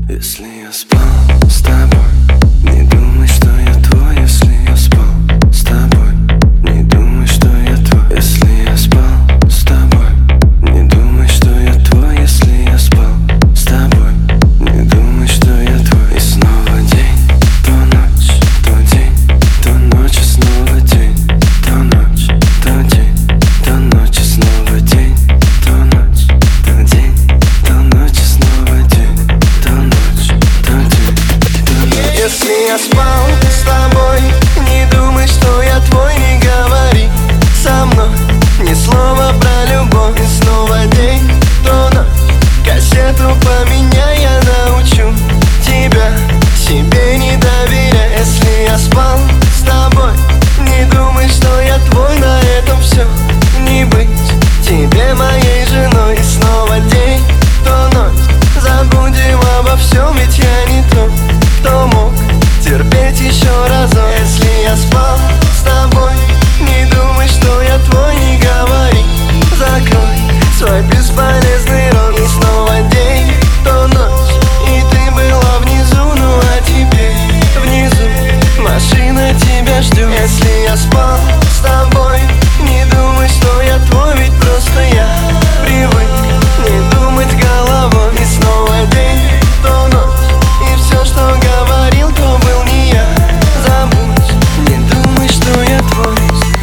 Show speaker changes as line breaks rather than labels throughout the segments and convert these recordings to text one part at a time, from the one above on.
Если я спал с тобой, не думай, что я твой. Если я спал с тобой, не думай, что я твой. Если я спал с тобой, не думай, что я твой. Если я спал с тобой, не думай, что я твой. И снова день, то ночь, то день, то ночь, и снова день, то ночь, то день, то ночь, и снова день, то ночь, то день, то ночь, и снова день, то ночь, то день, то ночь.
Если я спал с тобой, не думай, что я твой. Не говори со мной ни слова про любовь. И снова день, то ночь, кассету поменяй, я научу тебя себе не доверяй. Если я спал с тобой, не думай, что я твой. На этом все, не быть тебе моей женой. И снова день, то ночь, забудем обо всем, ведь я не тот, кто мог терпеть еще разок. Если я спал с тобой, не думай, что я твой. Не говори, закрой свой бесполезный рот. И снова день, то ночь, и ты была внизу. Ну а теперь внизу машина тебя ждет. Если я спал с тобой, не думай, что я твой. Ведь просто я привык не думать головой. И снова день, то ночь, и все, что говорил, то был не я. Забудь, не думай, что я твой.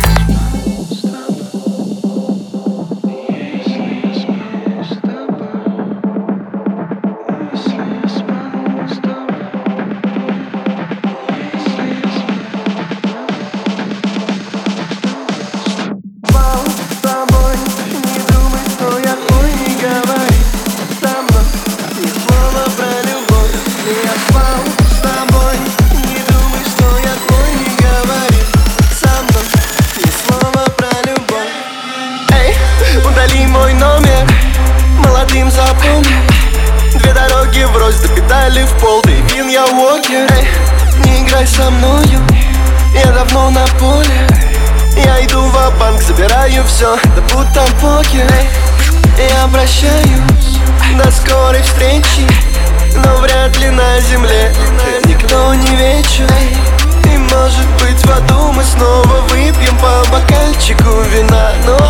Спал с тобой, не думай, что я твой. Не говори со мной ни слова про любовь. Если я спал с тобой, не думай, что я твой. Не говори со мной ни слова про любовь. Эй, удали мой номер, молодым запомни. Две дороги врозь, до педали в пол. Ты вин, я уокер. Эй, не играй со мною, я давно на поле. Я иду ва-банк, забираю все, да будь там покер. Эй, я прощаюсь, до скорой встречи, но вряд ли на земле никто не вечен. И может быть в аду мы снова выпьем по бокальчику вина. Но